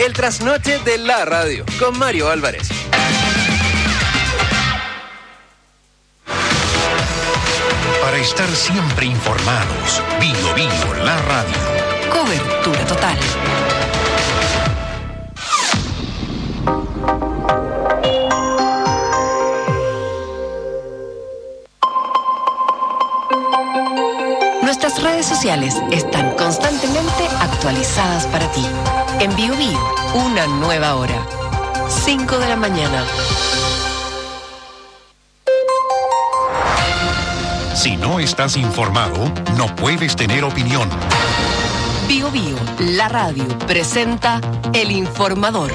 El trasnoche de la radio, con Mario Álvarez. Para estar siempre informados, Bio, la radio. Cobertura total. Nuestras redes sociales están constantemente actualizadas para ti. En Bio, una nueva hora. 5 de la mañana. Si no estás informado, no puedes tener opinión. Bio, la radio, presenta El Informador.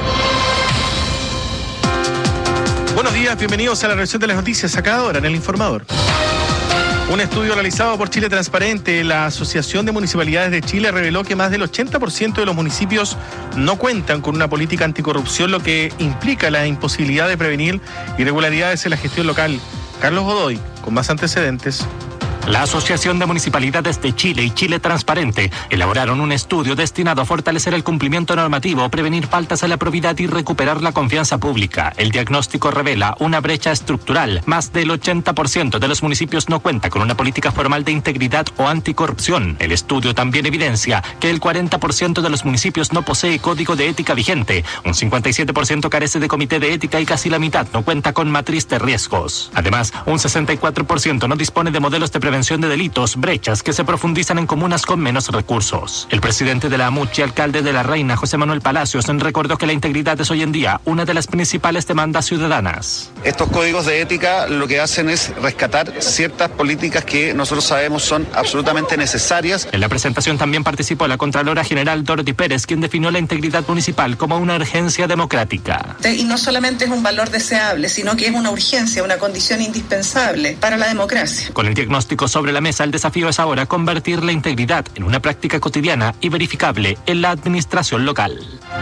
Buenos días, bienvenidos a la revisión de las noticias a cada hora en El Informador. Un estudio realizado por Chile Transparente, la Asociación de Municipalidades de Chile, reveló que más del 80% de los municipios no cuentan con una política anticorrupción, lo que implica la imposibilidad de prevenir irregularidades en la gestión local. Carlos Godoy, con más antecedentes. La Asociación de Municipalidades de Chile y Chile Transparente elaboraron un estudio destinado a fortalecer el cumplimiento normativo, prevenir faltas a la probidad y recuperar la confianza pública. El diagnóstico revela una brecha estructural. Más del 80% de los municipios no cuenta con una política formal de integridad o anticorrupción. El estudio también evidencia que el 40% de los municipios no posee código de ética vigente, un 57% carece de comité de ética y casi la mitad no cuenta con matriz de riesgos. Además, un 64% no dispone de modelos de prevención de delitos, brechas que se profundizan en comunas con menos recursos. El presidente de la AMUCH y alcalde de La Reina, José Manuel Palacios, recordó que la integridad es hoy en día una de las principales demandas ciudadanas. Estos códigos de ética lo que hacen es rescatar ciertas políticas que nosotros sabemos son absolutamente necesarias. En la presentación también participó la Contralora General Dorothy Pérez, quien definió la integridad municipal como una urgencia democrática. Y no solamente es un valor deseable, sino que es una urgencia, una condición indispensable para la democracia. Con el diagnóstico sobre la mesa, el desafío es ahora convertir la integridad en una práctica cotidiana y verificable en la administración local.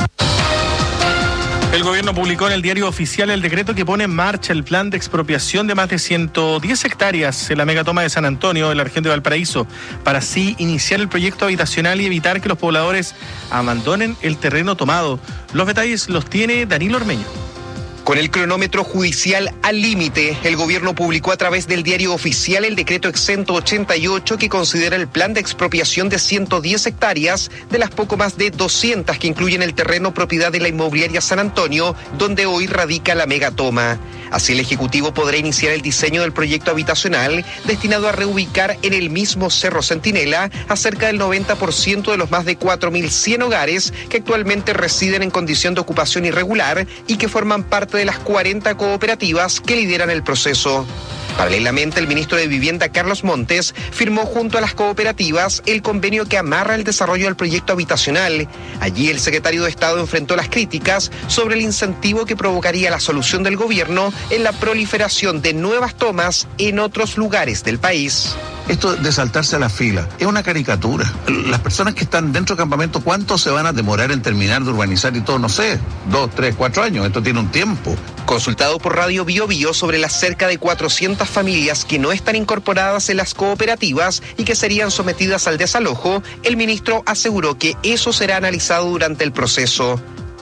El gobierno publicó en el diario oficial el decreto que pone en marcha el plan de expropiación de más de 110 hectáreas en la megatoma de San Antonio, en la región de Valparaíso, para así iniciar el proyecto habitacional y evitar que los pobladores abandonen el terreno tomado. Los detalles los tiene Danilo Ormeño. Con el cronómetro judicial al límite, el gobierno publicó a través del diario oficial el decreto exento 88 que considera el plan de expropiación de 110 hectáreas de las poco más de 200 que incluyen el terreno propiedad de la inmobiliaria San Antonio, donde hoy radica la megatoma. Así el Ejecutivo podrá iniciar el diseño del proyecto habitacional destinado a reubicar en el mismo Cerro Centinela a cerca del 90% de los más de 4.100 hogares que actualmente residen en condición de ocupación irregular y que forman parte de las 40 cooperativas que lideran el proceso. Paralelamente, el ministro de Vivienda, Carlos Montes, firmó junto a las cooperativas el convenio que amarra el desarrollo del proyecto habitacional. Allí el secretario de Estado enfrentó las críticas sobre el incentivo que provocaría la solución del gobierno en la proliferación de nuevas tomas en otros lugares del país. Esto de saltarse a la fila es una caricatura. Las personas que están dentro del campamento, ¿cuánto se van a demorar en terminar de urbanizar y todo? No sé, 2, 3, 4 años. Esto tiene un tiempo. Consultado por Radio Bio sobre las cerca de 400 familias que no están incorporadas en las cooperativas y que serían sometidas al desalojo, el ministro aseguró que eso será analizado durante el proceso.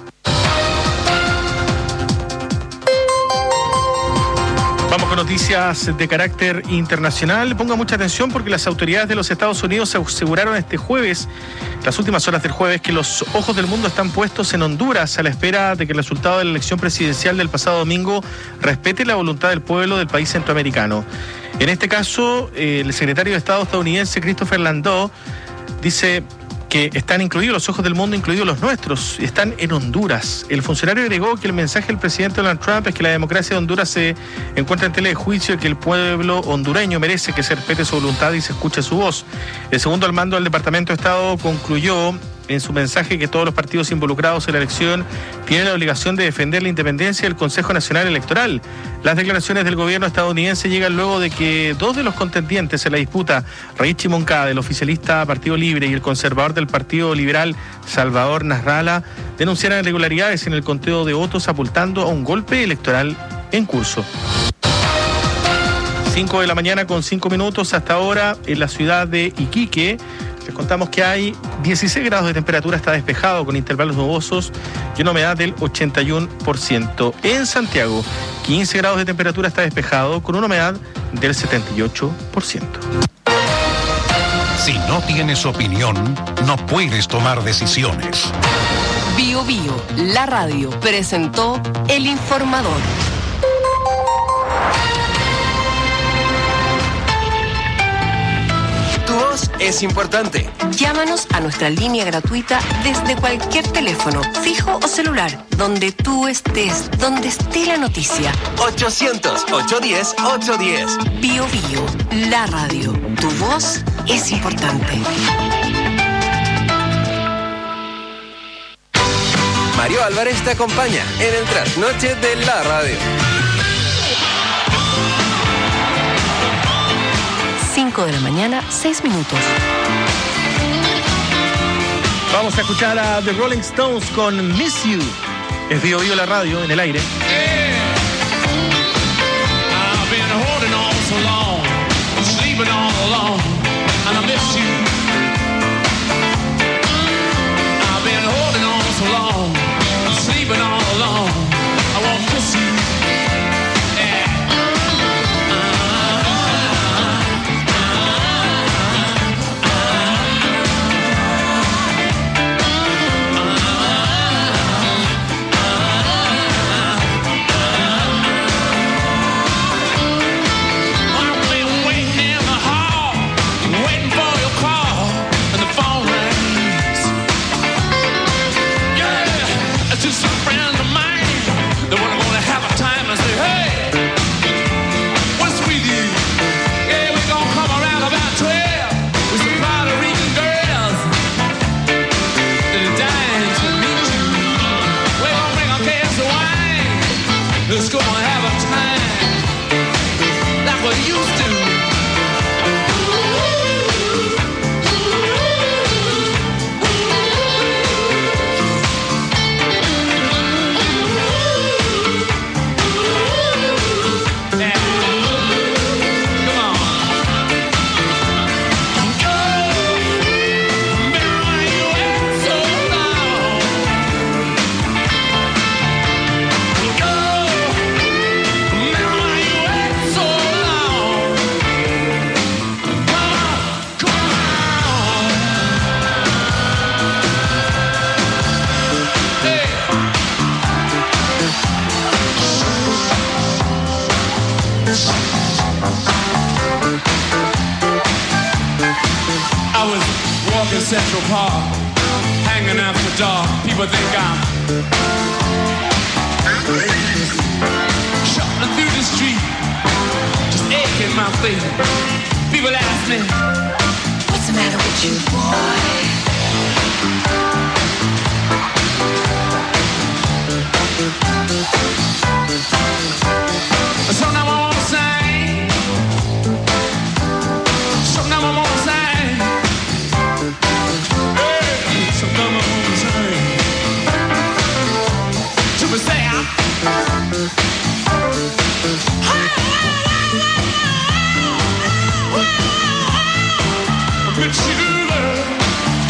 Vamos con noticias de carácter internacional. Ponga mucha atención porque las autoridades de los Estados Unidos aseguraron este jueves, las últimas horas del jueves, que los ojos del mundo están puestos en Honduras a la espera de que el resultado de la elección presidencial del pasado domingo respete la voluntad del pueblo del país centroamericano. En este caso, el secretario de Estado estadounidense, Christopher Landau, dice que están incluidos los ojos del mundo, incluidos los nuestros, están en Honduras. El funcionario agregó que el mensaje del presidente Donald Trump es que la democracia de Honduras se encuentra en tela de juicio y que el pueblo hondureño merece que se respete su voluntad y se escuche su voz. El segundo al mando del Departamento de Estado concluyó en su mensaje que todos los partidos involucrados en la elección tienen la obligación de defender la independencia del Consejo Nacional Electoral. Las declaraciones del gobierno estadounidense llegan luego de que dos de los contendientes en la disputa, Raichi Moncada, del oficialista Partido Libre, y el conservador del Partido Liberal, Salvador Nasrallah, denunciaran irregularidades en el conteo de votos, apuntando a un golpe electoral en curso. 5 de la mañana con 5 minutos. Hasta ahora en la ciudad de Iquique les contamos que hay 16 grados de temperatura, está despejado con intervalos nubosos y una humedad del 81%. En Santiago, 15 grados de temperatura, está despejado con una humedad del 78%. Si no tienes opinión, no puedes tomar decisiones. Bio Bio, la radio, presentó El Informador. Tu voz es importante. Llámanos a nuestra línea gratuita desde cualquier teléfono, fijo o celular, donde tú estés, donde esté la noticia. 800-810-810. Bio Bio, la radio, tu voz es importante. Mario Álvarez te acompaña en el trasnoche de la radio. 5 de la mañana, 6 minutos. Vamos a escuchar a The Rolling Stones con Miss You. Es Bio Bio la radio en el aire. I've been holding on so long, sleeping all alone, and I miss you. I've been holding on so long, sleeping all alone, I won't miss you. Let's go and have a time like we used to. Central Park, hanging after dark. People think I'm shouting through the street, just aching my feet. People ask me, what's the matter with you, boy? Sometimes I wanna sing, sometimes I wanna sing. But sugar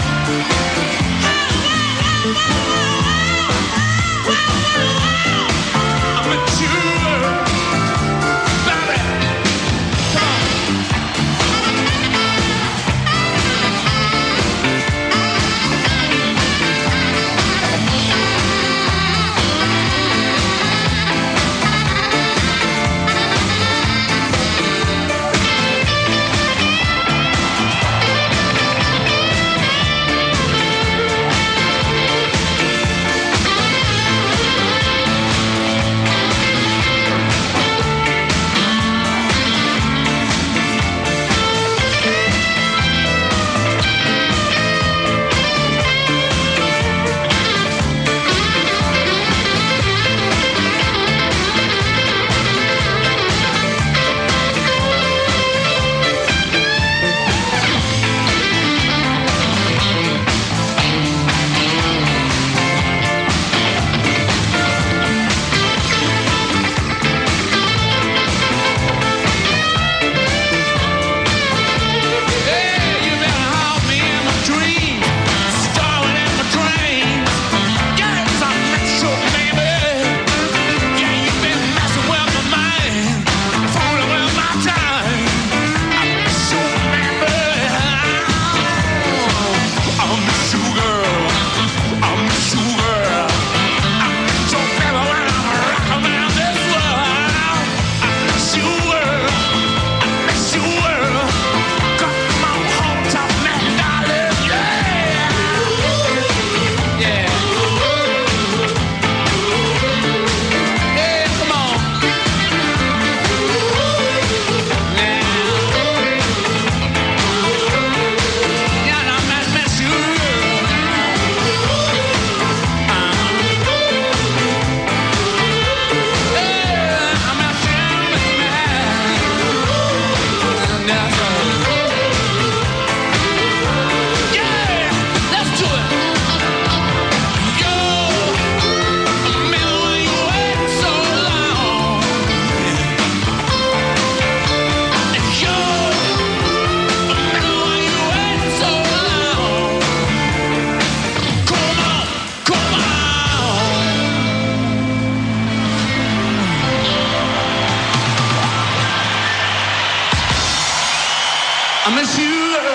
I'm a sugar.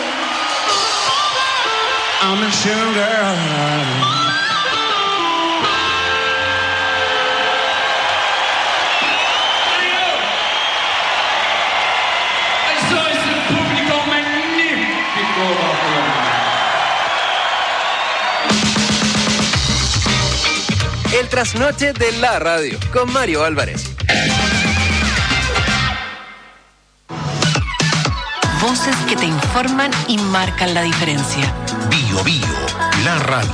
I'm a sugar. El trasnoche de la radio con Mario Álvarez. Voces que te informan y marcan la diferencia. Bio Bio, la radio.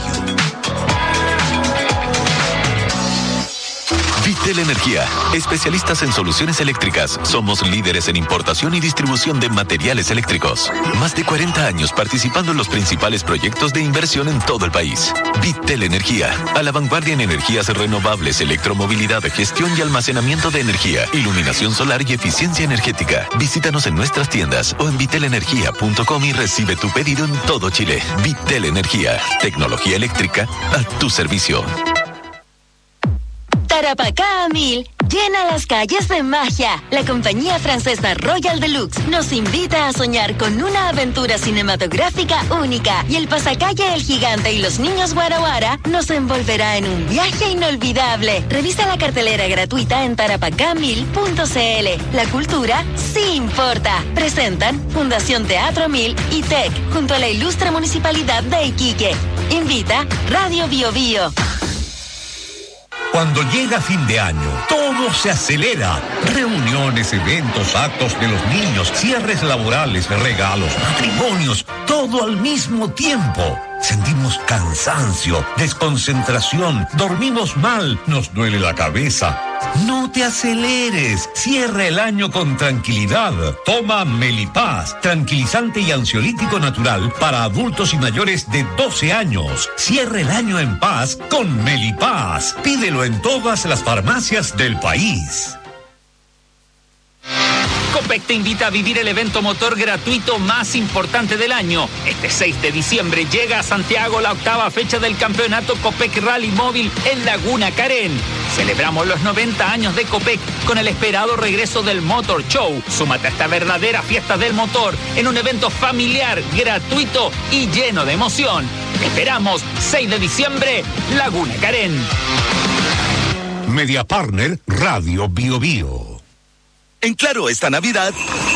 Vitel Energía, especialistas en soluciones eléctricas. Somos líderes en importación y distribución de materiales eléctricos. Más de 40 años participando en los principales proyectos de inversión en todo el país. Vitel Energía, a la vanguardia en energías renovables, electromovilidad, gestión y almacenamiento de energía, iluminación solar y eficiencia energética. Visítanos en nuestras tiendas o en vitelenergia.com y recibe tu pedido en todo Chile. Vitel Energía, tecnología eléctrica a tu servicio. Tarapacá a 1000 llena las calles de magia. La compañía francesa Royal Deluxe nos invita a soñar con una aventura cinematográfica única y el pasacalle El Gigante y los Niños Guara Guara nos envolverá en un viaje inolvidable. Revisa la cartelera gratuita en tarapacá1000.cl. La cultura sí importa. Presentan Fundación Teatro 1000 y TEC junto a la ilustre Municipalidad de Iquique. Invita Radio Bio Bio. Cuando llega fin de año, todo se acelera. Reuniones, eventos, actos de los niños, cierres laborales, regalos, matrimonios, todo al mismo tiempo. Sentimos cansancio, desconcentración, dormimos mal, nos duele la cabeza. No te aceleres, cierra el año con tranquilidad. Toma Melipaz, tranquilizante y ansiolítico natural para adultos y mayores de 12 años. Cierra el año en paz con Melipaz. Pídelo en todas las farmacias del país. Copec te invita a vivir el evento motor gratuito más importante del año. Este 6 de diciembre llega a Santiago la 8ª fecha del campeonato Copec Rally Móvil en Laguna Carén. Celebramos los 90 años de Copec con el esperado regreso del Motor Show. Súmate a esta verdadera fiesta del motor en un evento familiar, gratuito y lleno de emoción. Te esperamos 6 de diciembre, Laguna Carén. Media Partner Radio Bio Bio. En Claro, esta Navidad,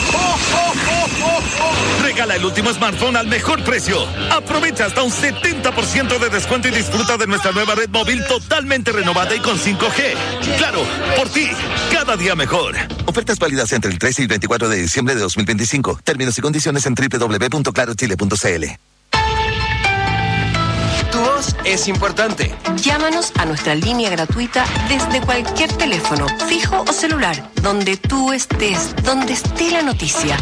regala el último smartphone al mejor precio. Aprovecha hasta un 70% de descuento y disfruta de nuestra nueva red móvil totalmente renovada y con 5G. Claro, por ti, cada día mejor. Ofertas válidas entre el 13 y 24 de diciembre de 2025. Términos y condiciones en www.clarochile.cl. Tu voz es importante. Llámanos a nuestra línea gratuita desde cualquier teléfono, fijo o celular, donde tú estés, donde esté la noticia.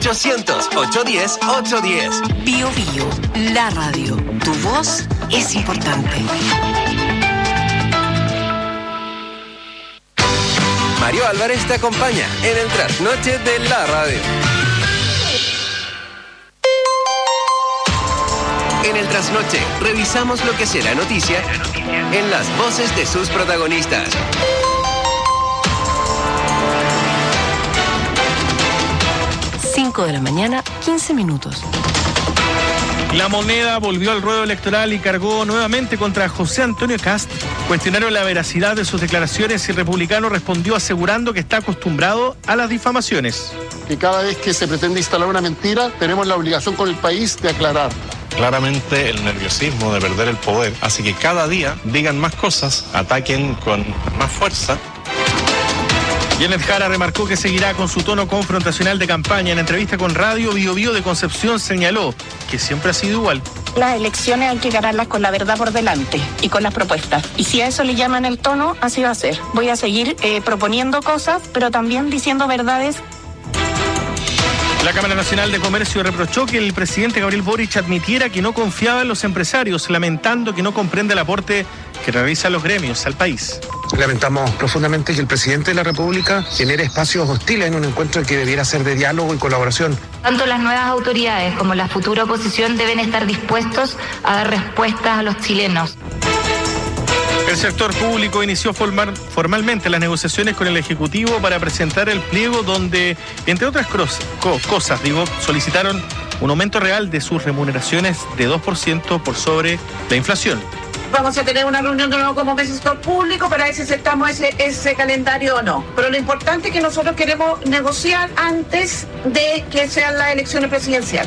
800-810-810. Bio Bio, la radio. Tu voz es importante. Mario Álvarez te acompaña en el trasnoche de la radio. En el trasnoche, revisamos lo que será noticia en las voces de sus protagonistas. Cinco de la mañana, 15 minutos. La Moneda volvió al ruedo electoral y cargó nuevamente contra José Antonio Kast. Cuestionaron la veracidad de sus declaraciones y Republicano respondió asegurando que está acostumbrado a las difamaciones. Que cada vez que se pretende instalar una mentira, tenemos la obligación con el país de aclarar. Claramente el nerviosismo de perder el poder hace que cada día digan más cosas, ataquen con más fuerza. Janet Jara remarcó que seguirá con su tono confrontacional de campaña. En entrevista con Radio Bio Bio de Concepción señaló que siempre ha sido igual. Las elecciones hay que ganarlas con la verdad por delante y con las propuestas. Y si a eso le llaman el tono, así va a ser. Voy a seguir proponiendo cosas, pero también diciendo verdades. La Cámara Nacional de Comercio reprochó que el presidente Gabriel Boric admitiera que no confiaba en los empresarios, lamentando que no comprende el aporte que realizan los gremios al país. Lamentamos profundamente que el presidente de la República genere espacios hostiles en un encuentro que debiera ser de diálogo y colaboración. Tanto las nuevas autoridades como la futura oposición deben estar dispuestos a dar respuestas a los chilenos. El sector público inició formalmente las negociaciones con el Ejecutivo para presentar el pliego donde, entre otras cosas, solicitaron un aumento real de sus remuneraciones de 2% por sobre la inflación. Vamos a tener una reunión de nuevo como sector público para ver si aceptamos ese calendario o no. Pero lo importante es que nosotros queremos negociar antes de que sean las elecciones presidenciales.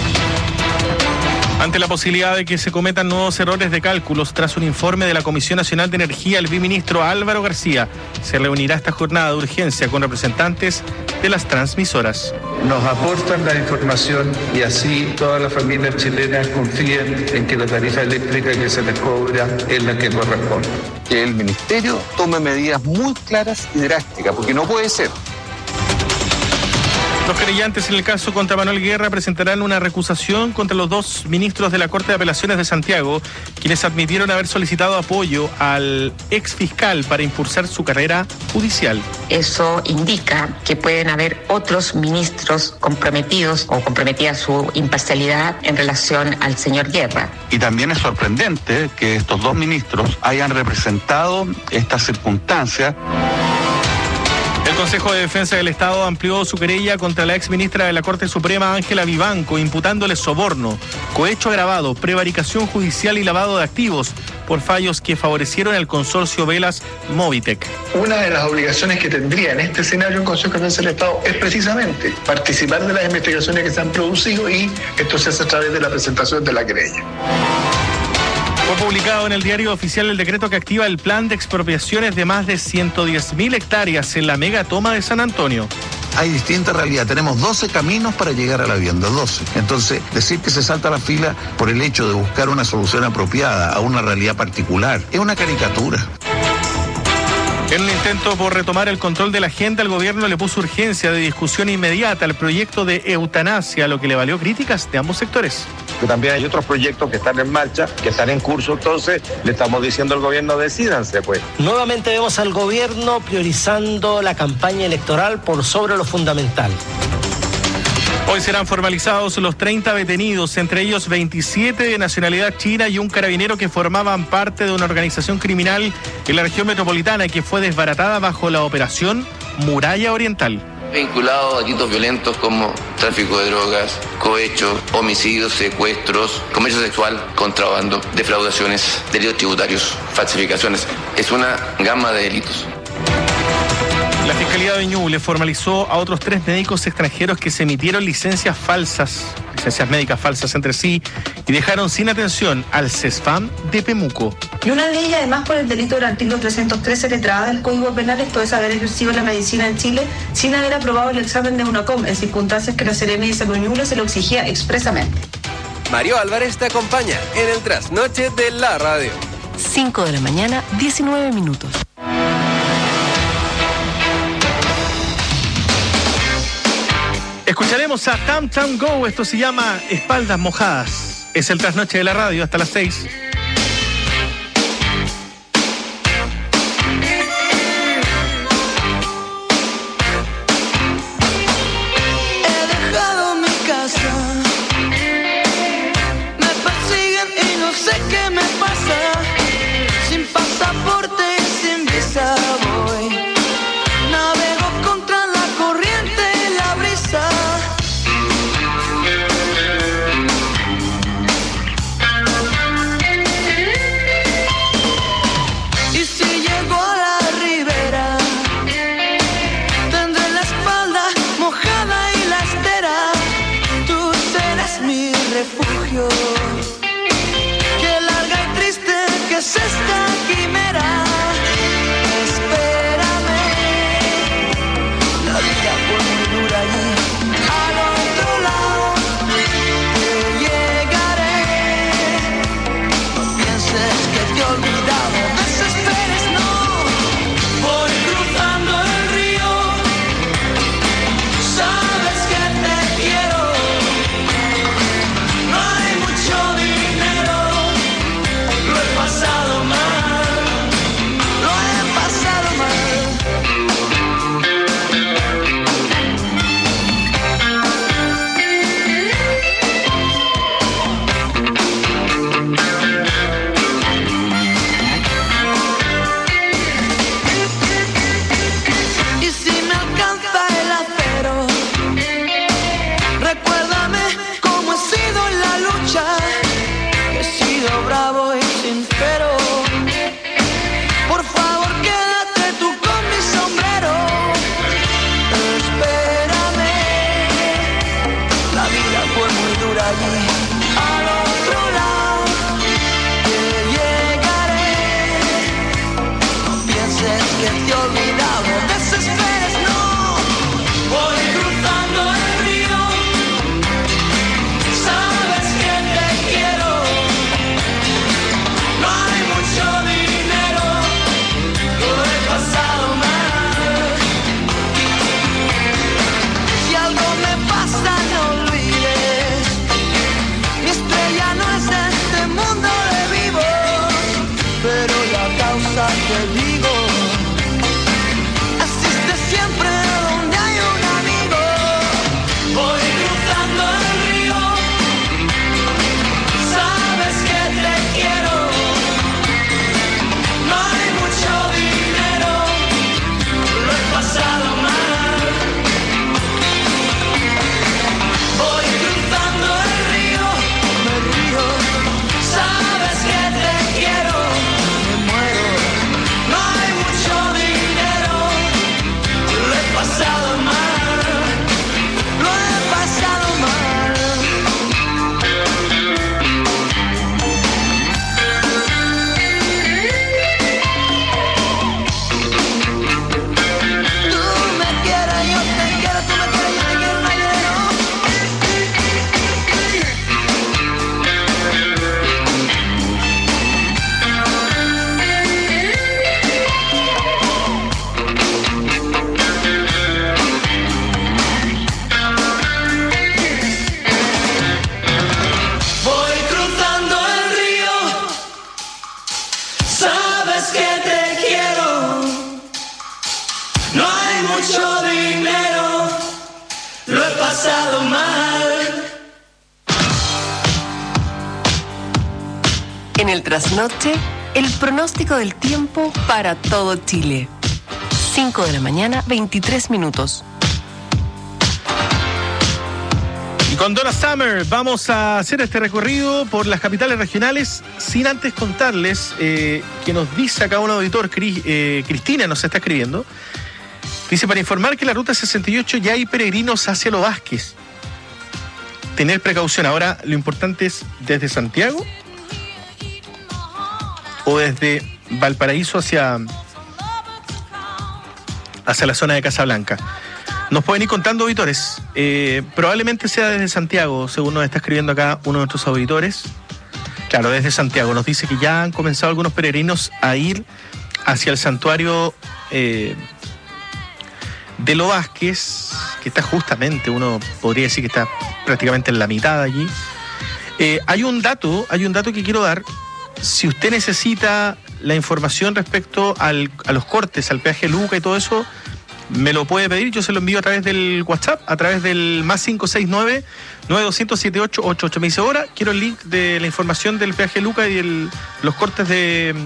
Ante la posibilidad de que se cometan nuevos errores de cálculos tras un informe de la Comisión Nacional de Energía, el viceministro Álvaro García se reunirá esta jornada de urgencia con representantes de las transmisoras. Nos aportan la información y así todas las familias chilenas confíen en que la tarifa eléctrica que se les cobra es la que corresponde. Que el ministerio tome medidas muy claras y drásticas, porque no puede ser. Los querellantes en el caso contra Manuel Guerra presentarán una recusación contra los dos ministros de la Corte de Apelaciones de Santiago, quienes admitieron haber solicitado apoyo al exfiscal para impulsar su carrera judicial. Eso indica que pueden haber otros ministros comprometidos o comprometida su imparcialidad en relación al señor Guerra. Y también es sorprendente que estos dos ministros hayan representado estas circunstancias. El Consejo de Defensa del Estado amplió su querella contra la exministra de la Corte Suprema, Ángela Vivanco, imputándole soborno, cohecho agravado, prevaricación judicial y lavado de activos por fallos que favorecieron el consorcio Velas Movitec. Una de las obligaciones que tendría en este escenario el Consejo de Defensa del Estado es precisamente participar de las investigaciones que se han producido, y esto se hace a través de la presentación de la querella. Fue publicado en el Diario Oficial el decreto que activa el plan de expropiaciones de más de 110.000 hectáreas en la mega toma de San Antonio. Hay distinta realidad. Tenemos 12 caminos para llegar a la vivienda, 12. Entonces, decir que se salta la fila por el hecho de buscar una solución apropiada a una realidad particular es una caricatura. En un intento por retomar el control de la agenda, el gobierno le puso urgencia de discusión inmediata al proyecto de eutanasia, lo que le valió críticas de ambos sectores. Que también hay otros proyectos que están en marcha, que están en curso, entonces le estamos diciendo al gobierno, decídanse pues. Nuevamente vemos al gobierno priorizando la campaña electoral por sobre lo fundamental. Hoy serán formalizados los 30 detenidos, entre ellos 27 de nacionalidad china y un carabinero que formaban parte de una organización criminal en la región metropolitana y que fue desbaratada bajo la operación Muralla Oriental. Vinculado a delitos violentos como tráfico de drogas, cohecho, homicidios, secuestros, comercio sexual, contrabando, defraudaciones, delitos tributarios, falsificaciones. Es una gama de delitos. La Fiscalía de Ñuble formalizó a otros 3 médicos extranjeros que se emitieron licencias médicas falsas entre sí, y dejaron sin atención al CESFAM de Pemuco. Y una de ellas, además, por el delito del artículo 313 letrada del Código Penal, esto es haber ejercido la medicina en Chile sin haber aprobado el examen de UNACOM, en circunstancias que la Seremi de Salud Ñuble se lo exigía expresamente. Mario Álvarez te acompaña en el trasnoche de la radio. 5 de la mañana, 19 minutos. Escucharemos a Tam Tam Go, esto se llama Espaldas Mojadas. Es el trasnoche de la radio hasta las 6. He dejado mi casa, me persiguen y no sé qué me pasa. Sin pasaporte y sin visa voy, navego contra la corriente y la brisa. Y si llego a la ribera, tendré la espalda mojada y la estera. Tú serás mi refugio. Qué larga y triste que es esta quimera. Espérame, la vida fue muy dura allí. Al otro lado te llegaré. No pienses que te he olvidado, desesperes, no. Voy cruzando el río, sabes que te quiero. No hay mucho por allí, al otro lado, que llegaré. No pienses que te he olvidado, desesperes, no. Voy cruzando el río, sabes que te quiero. No hay mucho dinero, lo he pasado mal. Si algo me pasa, no olvides, mi estrella no es de este mundo de vivos, pero la causa te digo, existe siempre donde hay un amigo. Voy cruzando el río, sabes que te quiero. No hay mucho dinero, lo he pasado mal. Voy cruzando el río, me río, sabes que te quiero. Me muero, no hay mucho dinero, lo he pasado mal, lo he pasado mal. Tú me quieres, yo te quiero, tú me quieres, yo te quiero, no hay dinero. Voy cruzando el río, sabes que te quiero. No hay mucho dinero, lo he pasado mal. En el trasnoche, el pronóstico del tiempo para todo Chile. 5 de la mañana, 23 minutos. Y con Donna Summer vamos a hacer este recorrido por las capitales regionales, sin antes contarles que nos dice acá un auditor, Cristina nos está escribiendo. Dice, para informar que en la ruta 68 ya hay peregrinos hacia Los Vázquez. Tener precaución. Ahora, lo importante es desde Santiago o desde Valparaíso hacia la zona de Casablanca. Nos pueden ir contando auditores. Probablemente sea desde Santiago, según nos está escribiendo acá uno de nuestros auditores. Claro, desde Santiago. Nos dice que ya han comenzado algunos peregrinos a ir hacia el santuario de Los Vázquez, que está justamente, uno podría decir que está prácticamente en la mitad allí. Hay un dato que quiero dar. Si usted necesita la información respecto a los cortes, al peaje Luca y todo eso, me lo puede pedir, yo se lo envío a través del WhatsApp, a través del más 569-9200-7888. Me dice, ahora quiero el link de la información del peaje Luca y los cortes de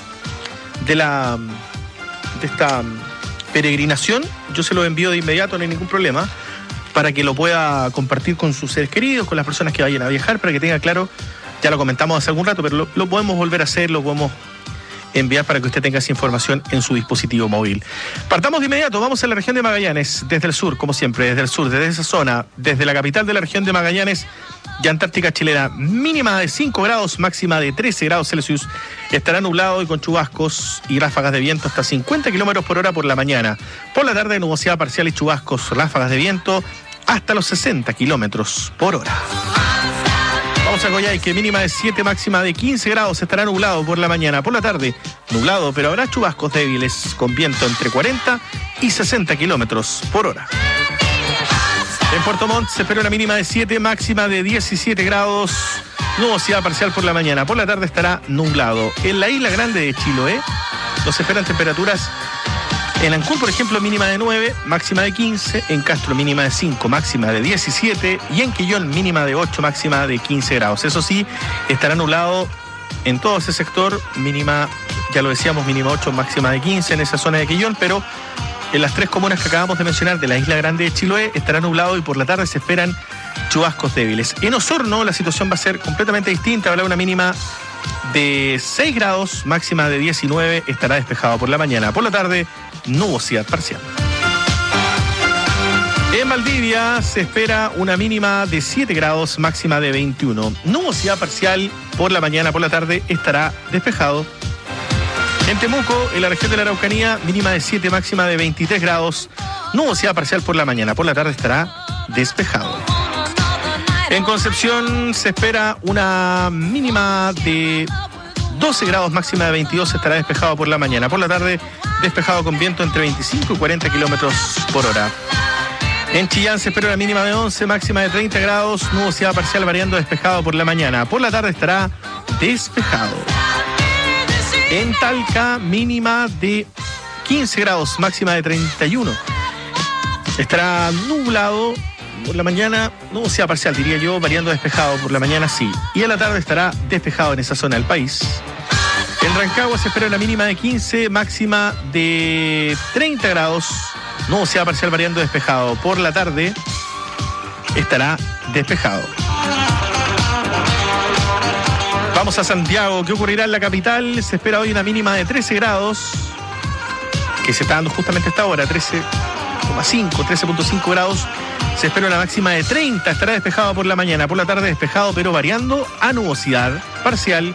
esta peregrinación. Yo se lo envío de inmediato, no hay ningún problema, para que lo pueda compartir con sus seres queridos, con las personas que vayan a viajar, para que tenga claro. Ya lo comentamos hace algún rato, pero lo podemos volver a hacer, lo podemos enviar para que usted tenga esa información en su dispositivo móvil. Partamos de inmediato, vamos a la región de Magallanes, desde el sur, como siempre, desde el sur, desde esa zona, desde la capital de la región de Magallanes y Antártica chilena. Mínima de 5 grados, máxima de 13 grados Celsius. Estará nublado y con chubascos y ráfagas de viento hasta 50 kilómetros por hora por la mañana. Por la tarde, nubosidad parcial y chubascos, ráfagas de viento hasta los 60 kilómetros por hora. Vamos a Coyhaique, mínima de 7, máxima de 15 grados, estará nublado por la mañana. Por la tarde, nublado, pero habrá chubascos débiles con viento entre 40 y 60 kilómetros por hora. En Puerto Montt se espera una mínima de 7, máxima de 17 grados, nubosidad parcial por la mañana. Por la tarde estará nublado. En la isla grande de Chiloé nos esperan temperaturas. En Ancud, por ejemplo, mínima de 9, máxima de 15. En Castro, mínima de 5, máxima de 17. Y en Quillón, mínima de 8, máxima de 15 grados. Eso sí, estará nublado en todo ese sector. Mínima, ya lo decíamos, mínima 8, máxima de 15 en esa zona de Quillón. Pero en las 3 comunas que acabamos de mencionar de la isla grande de Chiloé estará nublado y por la tarde se esperan chubascos débiles. En Osorno la situación va a ser completamente distinta. Habrá una mínima de 6 grados, máxima de 19. Estará despejado por la mañana. Por la tarde, nubosidad parcial. En Valdivia se espera una mínima de 7 grados, máxima de 21. Nubosidad parcial por la mañana, por la tarde estará despejado. En Temuco, en la región de la Araucanía, mínima de 7, máxima de 23 grados. Nubosidad parcial por la mañana, por la tarde estará despejado. En Concepción se espera una mínima de 12 grados, máxima de 22, estará despejado por la mañana. Por la tarde, despejado con viento entre 25 y 40 kilómetros por hora. En Chillán se espera una mínima de 11, máxima de 30 grados, nubosidad parcial variando, despejado por la mañana. Por la tarde estará despejado. En Talca, mínima de 15 grados, máxima de 31. Estará nublado por la mañana, nubosidad parcial, diría yo, variando, despejado por la mañana, sí. Y en la tarde estará despejado en esa zona del país. En Rancagua se espera una mínima de 15, máxima de 30 grados. Nubosidad parcial variando, despejado. Por la tarde estará despejado. Vamos a Santiago. ¿Qué ocurrirá en la capital? Se espera hoy una mínima de 13 grados, que se está dando justamente a esta hora, 13.5 grados. Se espera una máxima de 30. Estará despejado por la mañana. Por la tarde despejado, pero variando a nubosidad parcial.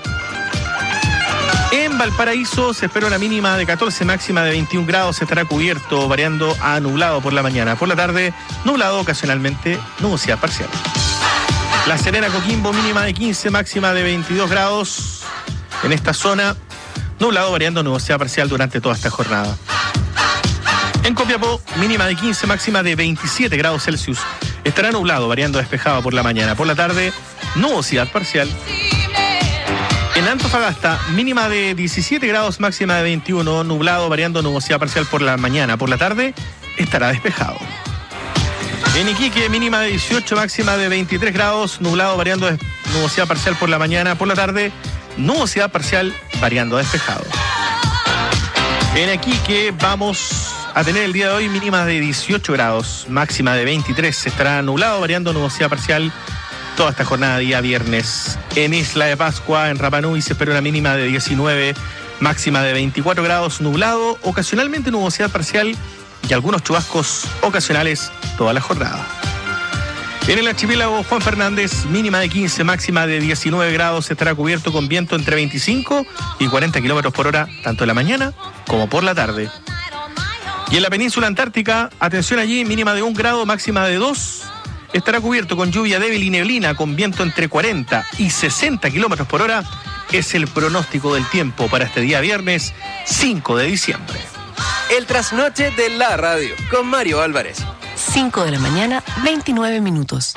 En Valparaíso se espera una mínima de 14, máxima de 21 grados, estará cubierto, variando a nublado por la mañana. Por la tarde, nublado, ocasionalmente nubosidad parcial. La Serena, Coquimbo, mínima de 15, máxima de 22 grados. En esta zona, nublado, variando nubosidad parcial durante toda esta jornada. En Copiapó, mínima de 15, máxima de 27 grados Celsius. Estará nublado, variando despejado por la mañana. Por la tarde, nubosidad parcial. En Antofagasta, mínima de 17 grados, máxima de 21, nublado, variando nubosidad parcial por la mañana. Por la tarde estará despejado. En Iquique, mínima de 18, máxima de 23 grados, nublado, variando nubosidad parcial por la mañana. Por la tarde, nubosidad parcial, variando despejado. En Iquique vamos a tener el día de hoy mínima de 18 grados, máxima de 23. Estará nublado, variando nubosidad parcial toda esta jornada, día viernes. En Isla de Pascua, en Rapa Nui, se espera una mínima de 19, máxima de 24 grados, nublado, ocasionalmente nubosidad parcial y algunos chubascos ocasionales toda la jornada. En el archipiélago Juan Fernández, mínima de 15, máxima de 19 grados, estará cubierto con viento entre 25 y 40 kilómetros por hora, tanto en la mañana como por la tarde. Y en la península antártica, atención allí, mínima de 1 grado, máxima de 2. Estará cubierto con lluvia débil y neblina, con viento entre 40 y 60 kilómetros por hora. Es el pronóstico del tiempo para este día viernes 5 de diciembre. El trasnoche de la radio, con Mario Álvarez. 5 de la mañana, 29 minutos.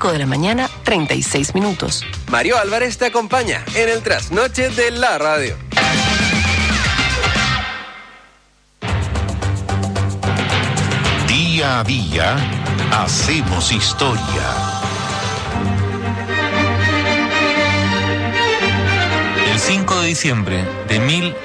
5 de la mañana, 36 minutos. Mario Álvarez te acompaña en el trasnoche de la radio. Día a día, hacemos historia. El 5 de diciembre de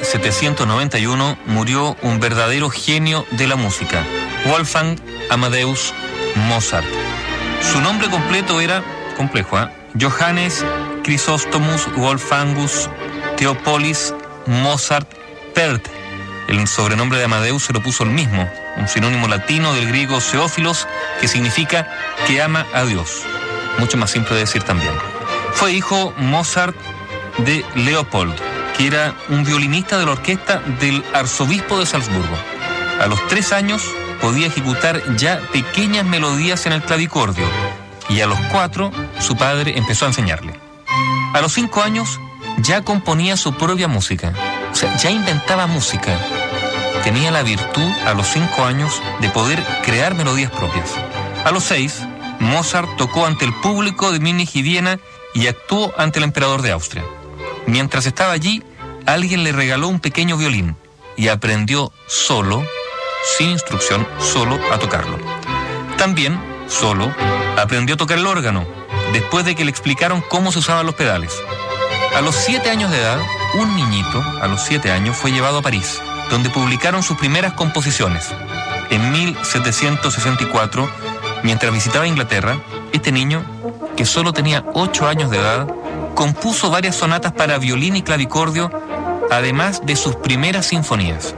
1791 murió un verdadero genio de la música, Wolfgang Amadeus Mozart. Su nombre completo era complejo, Johannes Chrysostomus Wolfgangus Theopolis Mozart Perth. El sobrenombre de Amadeus se lo puso él mismo, un sinónimo latino del griego Theófilos, que significa que ama a Dios. Mucho más simple de decir también. Fue hijo Mozart de Leopold, que era un violinista de la orquesta del arzobispo de Salzburgo. A los 3 años podía ejecutar ya pequeñas melodías en el clavicordio, y a los 4 su padre empezó a enseñarle. A los 5 años ya componía su propia música, o sea, ya inventaba música. Tenía la virtud a los 5 años de poder crear melodías propias. A los 6, Mozart tocó ante el público de Múnich y Viena y actuó ante el emperador de Austria. Mientras estaba allí, alguien le regaló un pequeño violín y aprendió solo, sin instrucción, solo a tocarlo. También, solo, aprendió a tocar el órgano, después de que le explicaron cómo se usaban los pedales. A los 7 años de edad, un niñito, a los 7 años, fue llevado a París, donde publicaron sus primeras composiciones. En 1764, mientras visitaba Inglaterra, este niño, que solo tenía 8 años de edad, compuso varias sonatas para violín y clavicordio, además de sus primeras sinfonías.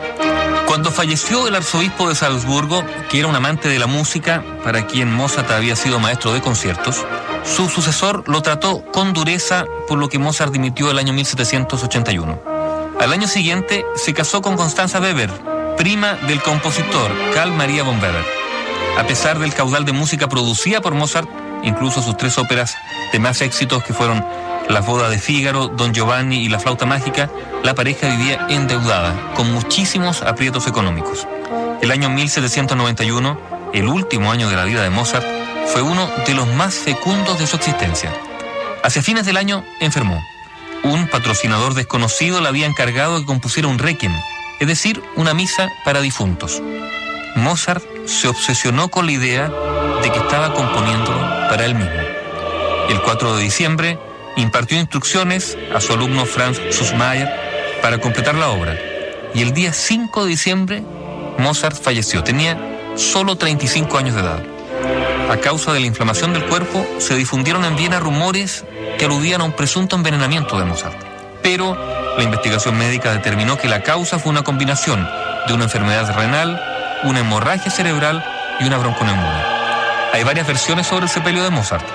Cuando falleció el arzobispo de Salzburgo, que era un amante de la música, para quien Mozart había sido maestro de conciertos, su sucesor lo trató con dureza, por lo que Mozart dimitió el año 1781. Al año siguiente se casó con Constanza Weber, prima del compositor Carl Maria von Weber. A pesar del caudal de música producida por Mozart, incluso sus 3 óperas de más éxitos, que fueron Las bodas de Fígaro, Don Giovanni y La flauta mágica, la pareja vivía endeudada, con muchísimos aprietos económicos. El año 1791, el último año de la vida de Mozart, fue uno de los más fecundos de su existencia. Hacia fines del año enfermó. Un patrocinador desconocido le había encargado que compusiera un requiem, es decir, una misa para difuntos. Mozart se obsesionó con la idea de que estaba componiéndolo para él mismo. El 4 de diciembre impartió instrucciones a su alumno Franz Sussmayer para completar la obra. Y el día 5 de diciembre, Mozart falleció. Tenía solo 35 años de edad. A causa de la inflamación del cuerpo, se difundieron en Viena rumores que aludían a un presunto envenenamiento de Mozart. Pero la investigación médica determinó que la causa fue una combinación de una enfermedad renal, una hemorragia cerebral y una bronconeumonía. Hay varias versiones sobre el sepelio de Mozart.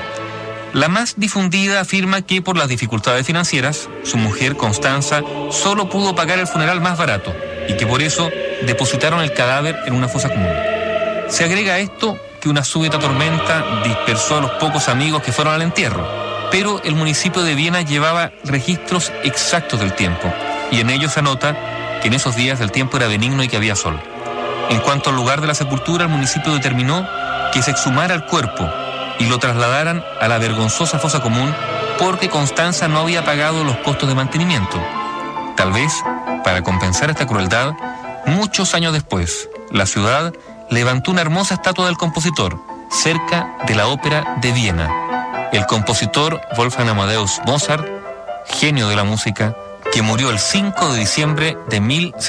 La más difundida afirma que por las dificultades financieras, su mujer Constanza solo pudo pagar el funeral más barato y que por eso depositaron el cadáver en una fosa común. Se agrega a esto que una súbita tormenta dispersó a los pocos amigos que fueron al entierro, pero el municipio de Viena llevaba registros exactos del tiempo y en ellos se anota que en esos días el tiempo era benigno y que había sol. En cuanto al lugar de la sepultura, el municipio determinó que se exhumara el cuerpo y lo trasladaran a la vergonzosa fosa común porque Constanza no había pagado los costos de mantenimiento. Tal vez, para compensar esta crueldad, muchos años después, la ciudad levantó una hermosa estatua del compositor cerca de la ópera de Viena. El compositor Wolfgang Amadeus Mozart, genio de la música, que murió el 5 de diciembre de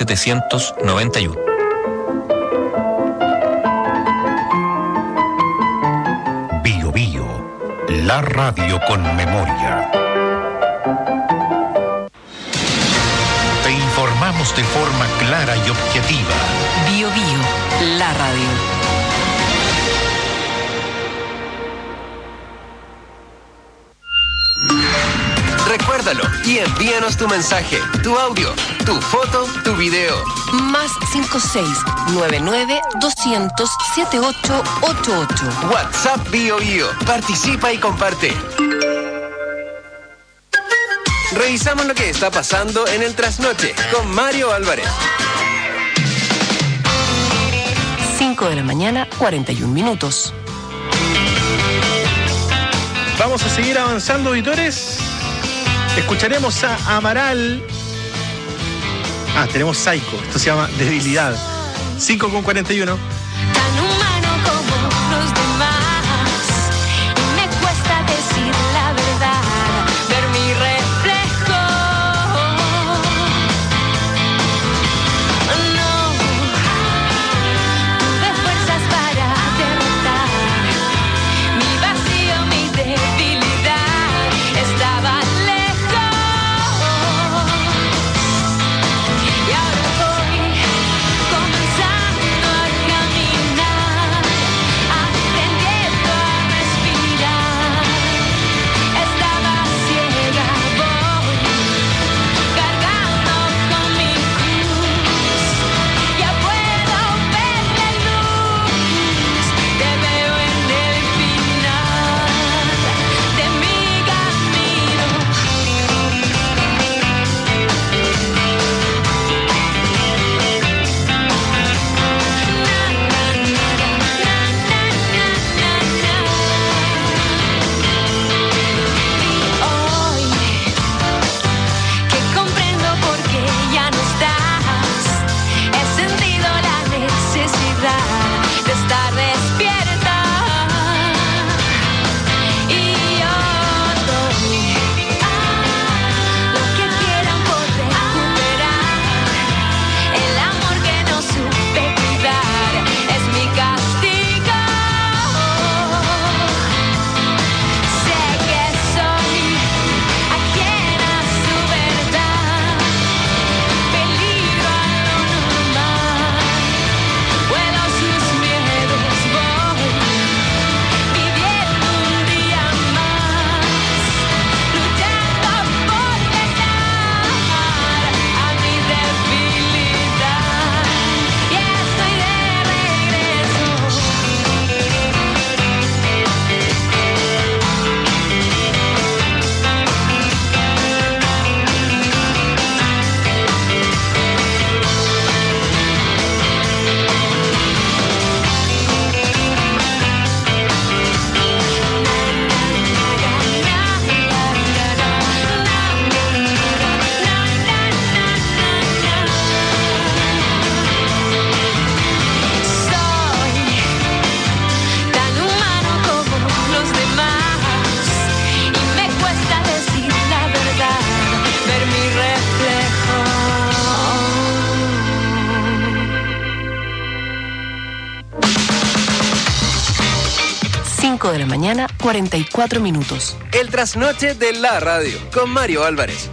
1791. Bio Bio, la radio con memoria. Te informamos de forma clara y objetiva. Bio Bio, la radio. Recuérdalo y envíanos tu mensaje, tu audio, tu foto, tu video. Más 56-99-200-7888. WhatsApp Bio Bio. Participa y comparte. Revisamos lo que está pasando en el trasnoche con Mario Álvarez. 5 de la mañana, 41 minutos. Vamos a seguir avanzando, auditores. Escucharemos a Amaral. Tenemos Psycho. Esto se llama Debilidad. 5:41. Tan humano como los demás. Y me cuesta decir la verdad, ver mi reflejo. No tuve fuerzas para derrotar mi vacío, mi debilidad. Estaba lejos. Y ahora voy comenzando a caminar, aprendiendo a respirar. Estaba ciega, voy cargando con mi cruz. Ya puedo ver la luz, te veo en el final de mi camino. Hoy que comprendo por qué ya no estás, he sentido la necesidad de estar despierta. Y yo doy lo que quieran por recuperar el amor que no supe cuidar. Es mi castigo. Sé que soy ajena a su verdad, peligro a lo normal. Vuelo sus miedos, voy viviendo un día más, luchando por ganar a mi debilidad. Y estoy de regreso. Soy tan humano como los demás y me cuesta decir la verdad, ver mi reflejo. 5 de la mañana, 44 minutos. El trasnoche de la radio con Mario Álvarez.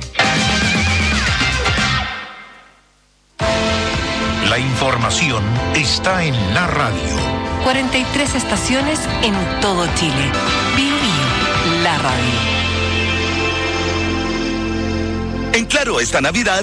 La información está en la radio. 43 estaciones en todo Chile. Bio Bio, la radio. En Claro, esta Navidad,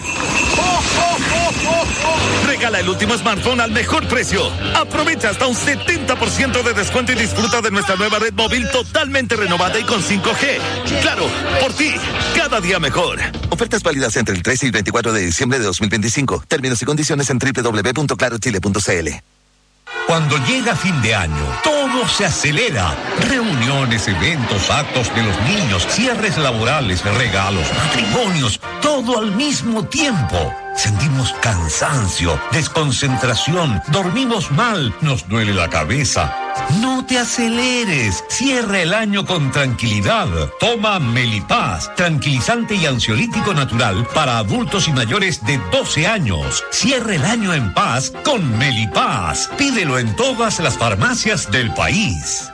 regala el último smartphone al mejor precio. Aprovecha hasta un 70% de descuento y disfruta de nuestra nueva red móvil totalmente renovada y con 5G. Claro, por ti, cada día mejor. Ofertas válidas entre el 13 y el 24 de diciembre de 2025. Términos y condiciones en www.clarochile.cl. Cuando llega fin de año, todo se acelera. Reuniones, eventos, actos de los niños, cierres laborales, regalos, matrimonios, todo al mismo tiempo. Sentimos cansancio, desconcentración, dormimos mal, nos duele la cabeza. No te aceleres, cierra el año con tranquilidad. Toma Melipaz, tranquilizante y ansiolítico natural para adultos y mayores de 12 años. Cierra el año en paz con Melipaz. Pídelo en todas las farmacias del país.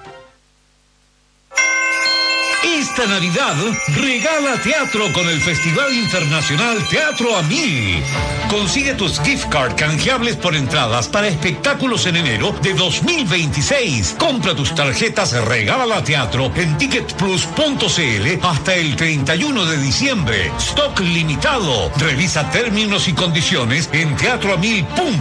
Esta Navidad, regala teatro con el Festival Internacional Teatro a Mil. Consigue tus gift card canjeables por entradas para espectáculos en enero de 2026. Compra tus tarjetas Regala Teatro en ticketplus.cl hasta el 31 de diciembre. Stock limitado. Revisa términos y condiciones en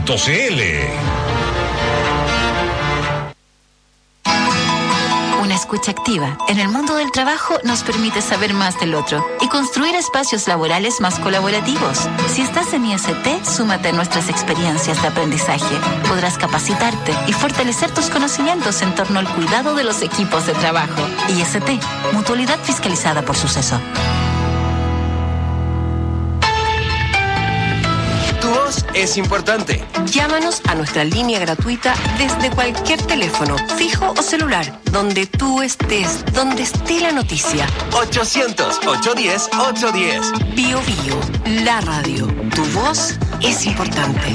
teatroamil.cl. Una escucha escucha activa en el mundo del trabajo nos permite saber más del otro y construir espacios laborales más colaborativos. Si estás en IST, súmate a nuestras experiencias de aprendizaje. Podrás capacitarte y fortalecer tus conocimientos en torno al cuidado de los equipos de trabajo. IST, Mutualidad fiscalizada por Suceso. Tu voz es importante. Llámanos a nuestra línea gratuita desde cualquier teléfono, fijo o celular, donde tú estés, donde esté la noticia. 800-810-810. Bio Bio, la radio. Tu voz es importante.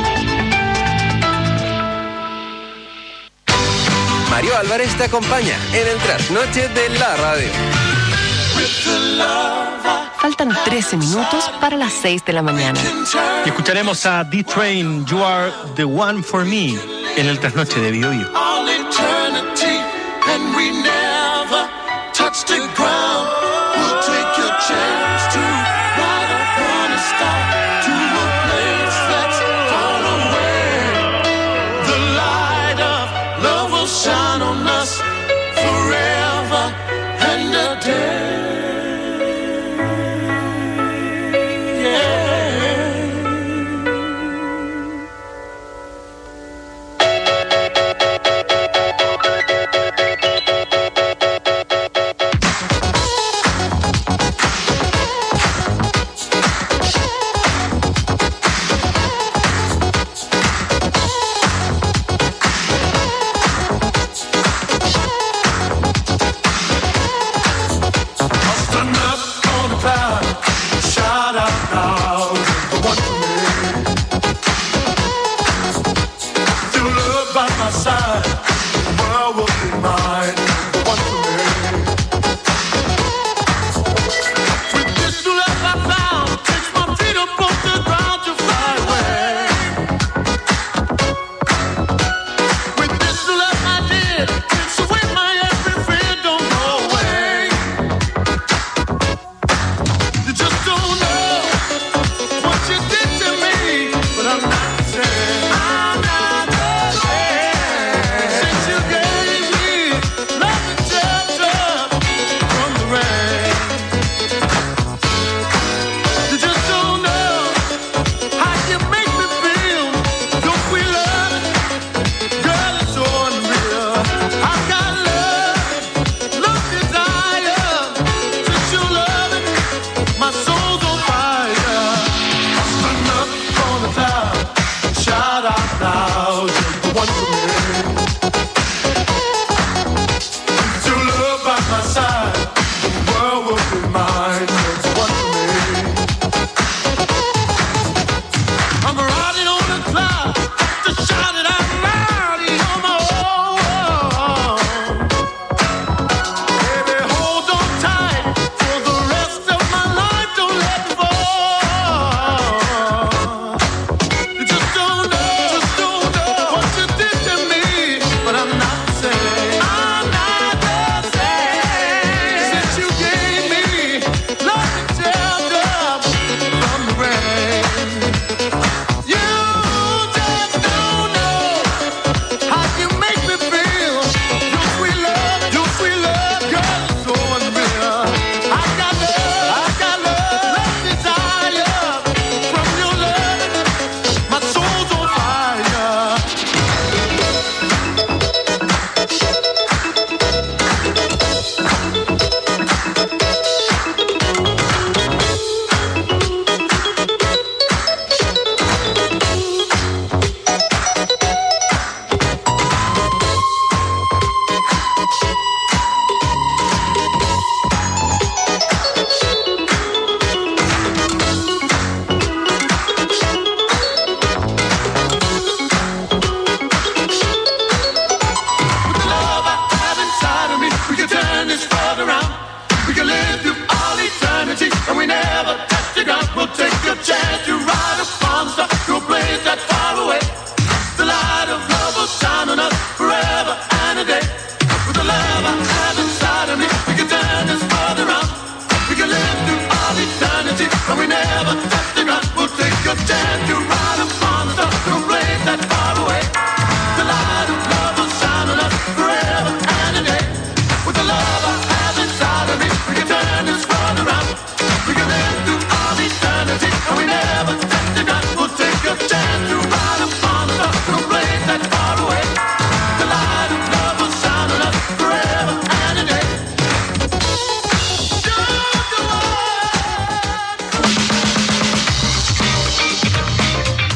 Mario Álvarez te acompaña en el trasnoche de la radio. Faltan 13 minutos para las 6 de la mañana. Y escucharemos a D-Train, You Are the One for Me, en el trasnoche de Bio Bio. All eternity, and we never touch the ground. We'll take your chance to ride upon a star to a place that's far away. The light of love will shine on us forever and a day.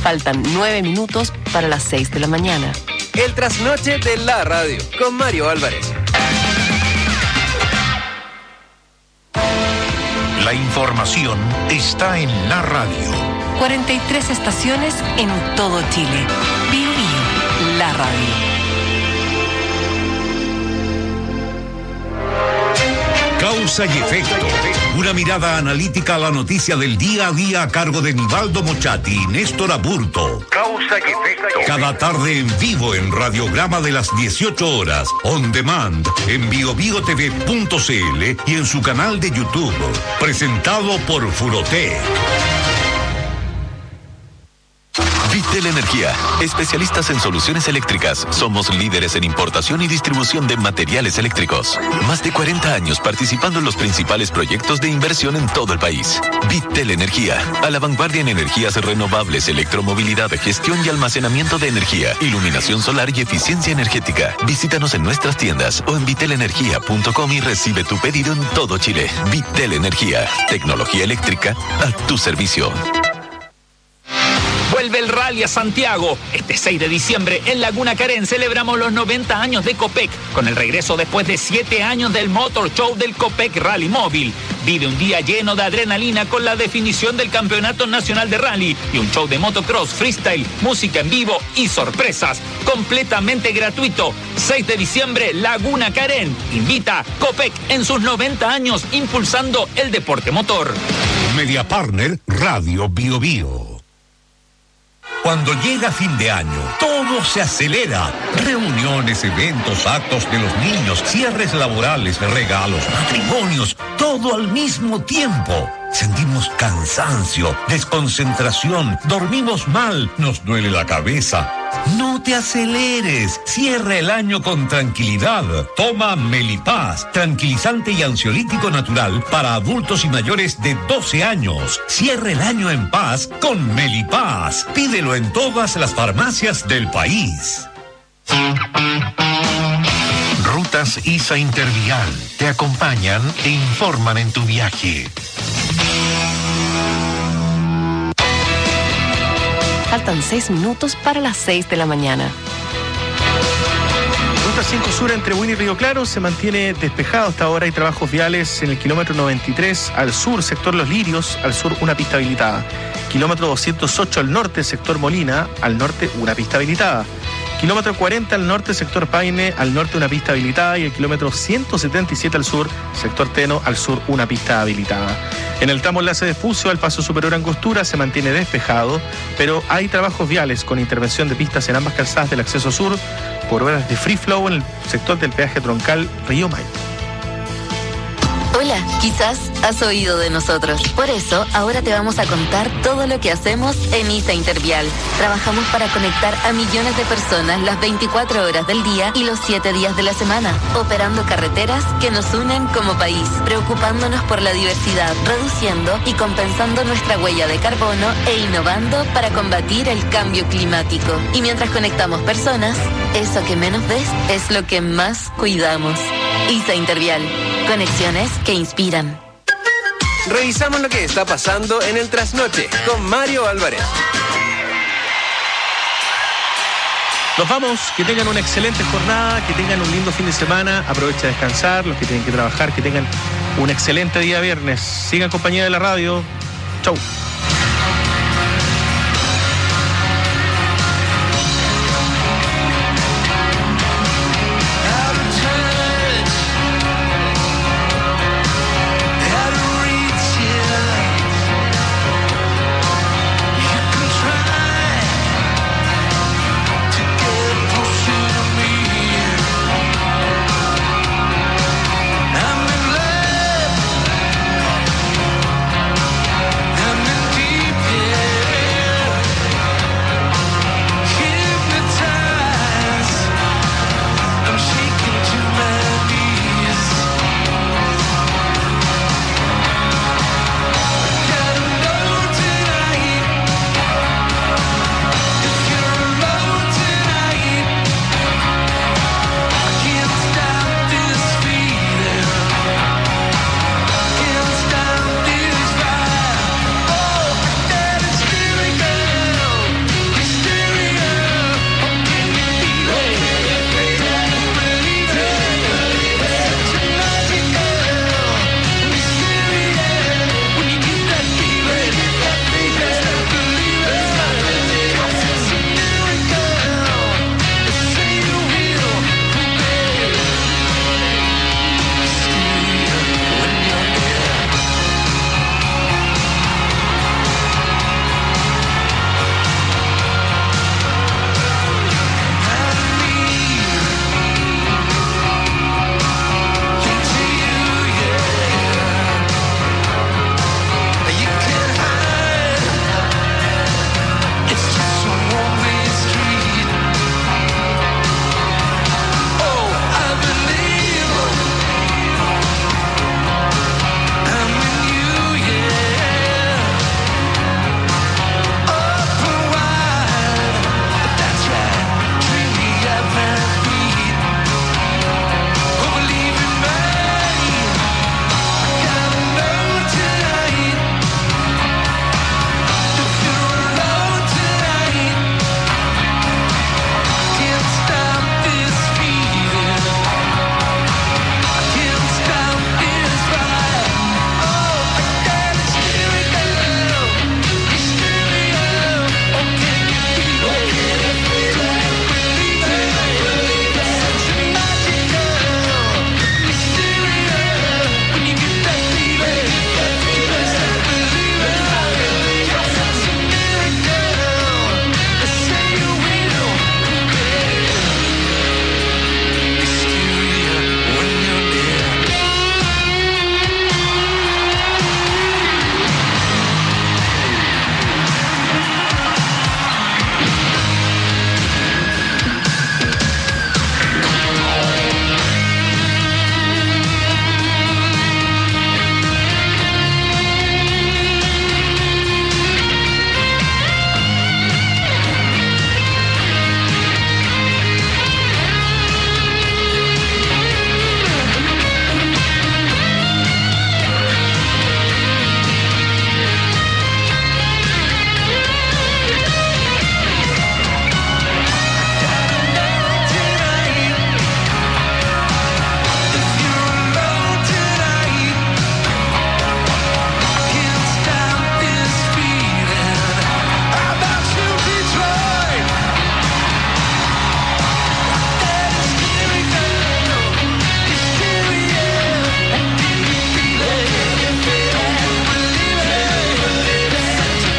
Faltan 9 minutos para las 6 de la mañana. El trasnoche de la radio con Mario Álvarez. La información está en la radio. 43 estaciones en todo Chile. Bio Bio, la radio. Causa y efecto. Una mirada analítica a la noticia del día a día a cargo de Nivaldo Mochati y Néstor Aburto. Causa y efecto. Cada tarde en vivo en Radiograma de las 18 horas. On demand en biobiotv.cl y en su canal de YouTube. Presentado por Furotec. Vitel Energía, especialistas en soluciones eléctricas. Somos líderes en importación y distribución de materiales eléctricos. Más de 40 años participando en los principales proyectos de inversión en todo el país. Vitel Energía, a la vanguardia en energías renovables, electromovilidad, gestión y almacenamiento de energía, iluminación solar y eficiencia energética. Visítanos en nuestras tiendas o en vitelenergia.com y recibe tu pedido en todo Chile. Vitel Energía, tecnología eléctrica a tu servicio. Vuelve el Rally a Santiago. Este 6 de diciembre en Laguna Carén celebramos los 90 años de Copec con el regreso después de 7 años del Motor Show del Copec Rally Móvil. Vive un día lleno de adrenalina con la definición del Campeonato Nacional de Rally y un show de motocross, freestyle, música en vivo y sorpresas. Completamente gratuito. 6 de diciembre, Laguna Carén. Invita Copec en sus 90 años impulsando el deporte motor. Media Partner Radio Bio Bio. Cuando llega fin de año, todo se acelera. Reuniones, eventos, actos de los niños, cierres laborales, regalos, matrimonios, todo al mismo tiempo. Sentimos cansancio, desconcentración, dormimos mal, nos duele la cabeza. No te aceleres, cierra el año con tranquilidad. Toma Melipaz, tranquilizante y ansiolítico natural para adultos y mayores de 12 años. Cierra el año en paz con Melipaz. Pídelo en todas las farmacias del país. Rutas ISA Intervial te acompañan e informan en tu viaje. Faltan 6 minutos para las 6 de la mañana. Ruta 5 Sur entre Buin y Río Claro se mantiene despejado hasta ahora. Hay trabajos viales en el kilómetro 93 al sur, sector Los Lirios, al sur una pista habilitada. Kilómetro 208 al norte, sector Molina, al norte una pista habilitada. Kilómetro 40 al norte, sector Paine, al norte una pista habilitada. Y el kilómetro 177 al sur, sector Teno, al sur una pista habilitada. En el tramo enlace de Fucio al paso superior Angostura se mantiene despejado, pero hay trabajos viales con intervención de pistas en ambas calzadas del acceso sur por horas de free flow en el sector del peaje troncal Río Maipo. Hola, quizás has oído de nosotros. Por eso, ahora te vamos a contar todo lo que hacemos en ISA Intervial. Trabajamos para conectar a millones de personas las 24 horas del día y los 7 días de la semana, operando carreteras que nos unen como país, preocupándonos por la diversidad, reduciendo y compensando nuestra huella de carbono e innovando para combatir el cambio climático. Y mientras conectamos personas, eso que menos ves es lo que más cuidamos. ISA Intervial. Conexiones que inspiran. Revisamos lo que está pasando en el trasnoche con Mario Álvarez. Nos vamos, que tengan una excelente jornada, que tengan un lindo fin de semana, aprovecha a descansar, los que tienen que trabajar, que tengan un excelente día viernes. Sigan en compañía de la radio. Chau.